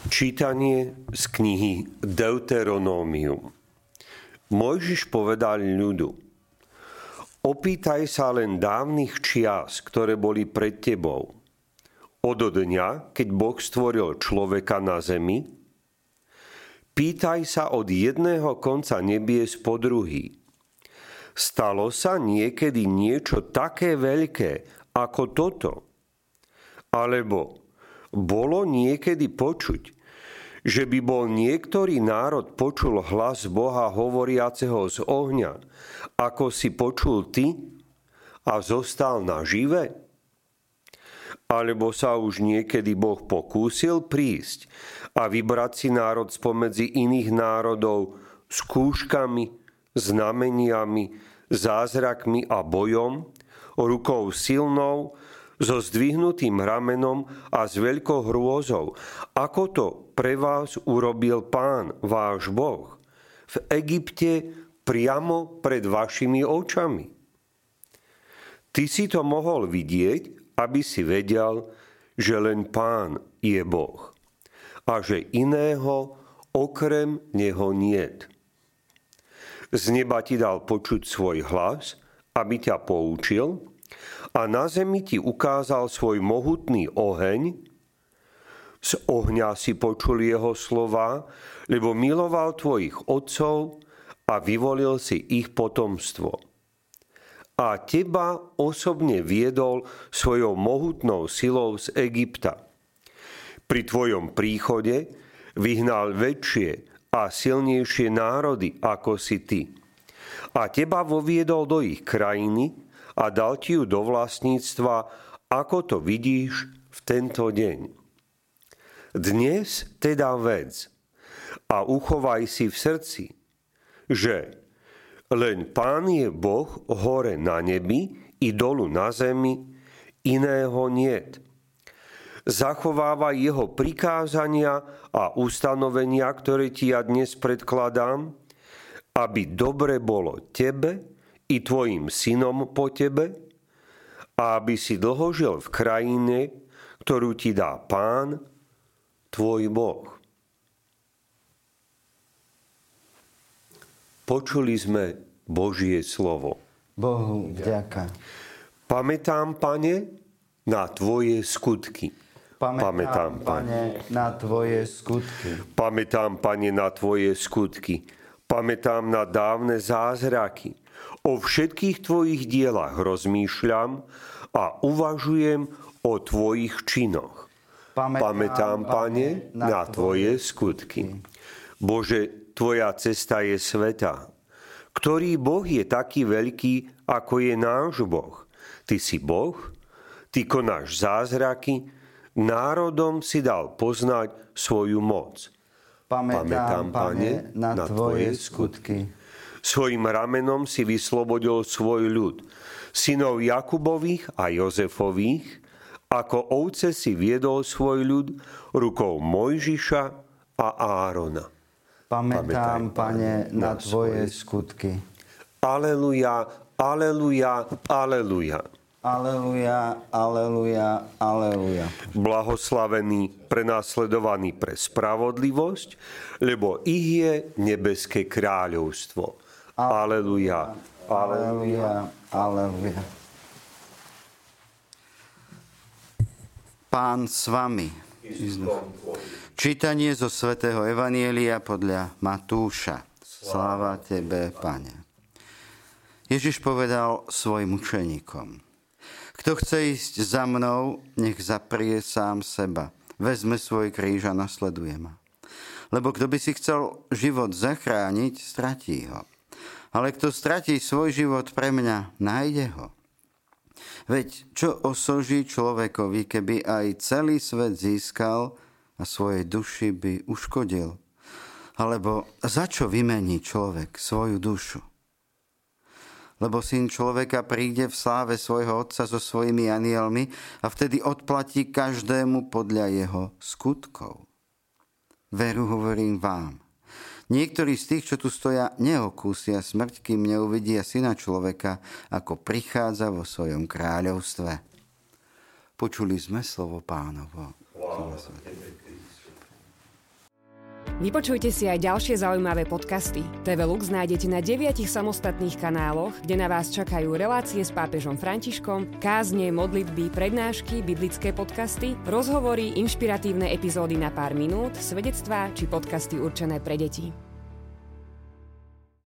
Čítanie z knihy Deuteronómium. Mojžiš povedal ľudu: Opýtaj sa len dávnych čias, ktoré boli pred tebou. Od dňa, keď Boh stvoril človeka na zemi, pýtaj sa od jedného konca nebies po druhý. Stalo sa niekedy niečo také veľké ako toto? Alebo bolo niekedy počuť, že by bol niektorý národ počul hlas Boha hovoriaceho z ohňa, ako si počul ty a zostal nažive? Alebo sa už niekedy Boh pokúsil prísť a vybrať si národ spomedzi iných národov skúškami, znameniami, zázrakmi a bojom, rukou silnou, so zdvihnutým ramenom a s veľkou hrôzou, ako to pre vás urobil Pán, váš Boh, v Egypte priamo pred vašimi očami. Ty si to mohol vidieť, aby si vedel, že len Pán je Boh a že iného okrem Neho niet. Z neba ti dal počuť svoj hlas, aby ťa poučil, a na zemi ti ukázal svoj mohutný oheň. Z ohňa si počul jeho slova, lebo miloval tvojich otcov a vyvolil si ich potomstvo. A teba osobne viedol svojou mohutnou silou z Egypta. Pri tvojom príchode vyhnal väčšie a silnejšie národy ako si ty. A teba voviedol do ich krajiny a dal ti ju do vlastníctva, ako to vidíš v tento deň. Dnes teda vedz a uchovaj si v srdci, že len Pán je Boh hore na nebi i dolu na zemi, iného niet. Zachovávaj jeho prikázania a ustanovenia, ktoré ti ja dnes predkladám, aby dobre bolo tebe i tvojim synom po tebe, a aby si dlho žil v krajine, ktorú ti dá Pán, tvoj Boh. Počuli sme Božie slovo. Bohu vďaka. Pamätám, Pane, na tvoje skutky. Pamätám, Pane, na tvoje skutky. Pamätám, Pane, na tvoje skutky. Pamätám na dávne zázraky. O všetkých tvojich dielach rozmýšľam a uvažujem o tvojich činoch. Pamätám, Pane, na tvoje skutky. Bože, tvoja cesta je svätá. Ktorý Boh je taký veľký, ako je náš Boh? Ty si Boh, ty konáš zázraky, národom si dal poznať svoju moc. Pamätám, Pane, na tvoje skutky. Svojim ramenom si vyslobodil svoj ľud, synov Jakubových a Jozefových, ako ovce si viedol svoj ľud rukou Mojžiša a Árona. Pamätám, Pane, na tvoje skutky. Aleluja, aleluja, aleluja. Aleluja, aleluja, aleluja. Blahoslavení prenasledovaní pre spravodlivosť, lebo ich je nebeské kráľovstvo. Aleluja, aleluja, aleluja. Pán s vami. Čítanie zo svätého Evanjelia podľa Matúša. Sláva tebe, Pane. Ježiš povedal svojim učeníkom: Kto chce ísť za mnou, nech zaprie sám seba. Vezme svoj kríž a nasleduje ma. Lebo kto by si chcel život zachrániť, stratí ho. Ale kto stratí svoj život pre mňa, nájde ho. Veď čo osoží človekovi, keby aj celý svet získal a svojej duši by uškodil? Alebo za čo vymení človek svoju dušu? Lebo Syn človeka príde v sláve svojho Otca so svojimi anielmi a vtedy odplatí každému podľa jeho skutkov. Veru hovorím vám, niektorí z tých, čo tu stoja, neokúsia smrť, kým neuvidia Syna človeka, ako prichádza vo svojom kráľovstve. Počuli sme slovo Pánovo. Vypočujte si aj ďalšie zaujímavé podcasty. TV Lux nájdete na 9 samostatných kanáloch, kde na vás čakajú relácie s pápežom Františkom, kázne, modlitby, prednášky, biblické podcasty, rozhovory, inšpiratívne epizódy na pár minút, svedectvá či podcasty určené pre deti.